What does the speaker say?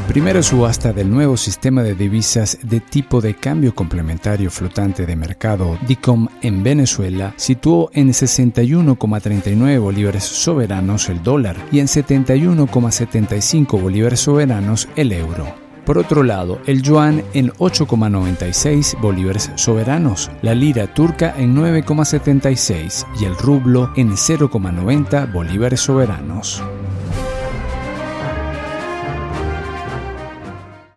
Primera subasta del nuevo sistema de divisas de tipo de cambio complementario flotante de mercado, DICOM, en Venezuela, situó en 61,39 bolívares soberanos el dólar y en 71,75 bolívares soberanos el euro. Por otro lado, el yuan en 8,96 bolívares soberanos, la lira turca en 9,76 y el rublo en 0,90 bolívares soberanos.